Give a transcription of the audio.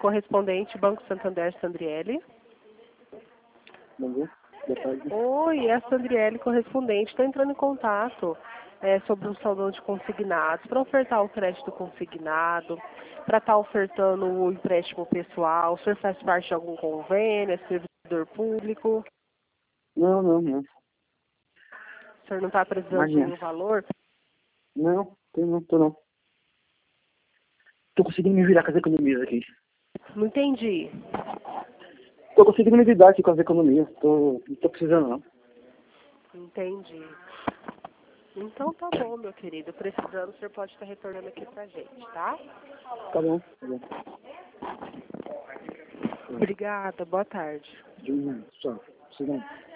correspondente Banco Santander, Sandriele. Bom dia, boa tarde. Oi, é a Sandriele, correspondente. Estou entrando em contato sobre um salão de consignados, para ofertar o crédito consignado, para estar ofertando o empréstimo pessoal. O senhor faz parte de algum convênio, é servidor público? Não. O senhor não está precisando de Imagina. nenhum valor? Não, tô não. Tô conseguindo me virar com as economias aqui. Não entendi. Tô conseguindo me lidar aqui com as economias. Não tô precisando não. Entendi. Então tá bom, meu querido. Precisando, o senhor pode estar retornando aqui pra gente, tá? Tá bom, tá bom. Obrigada, boa tarde. Só, precisando.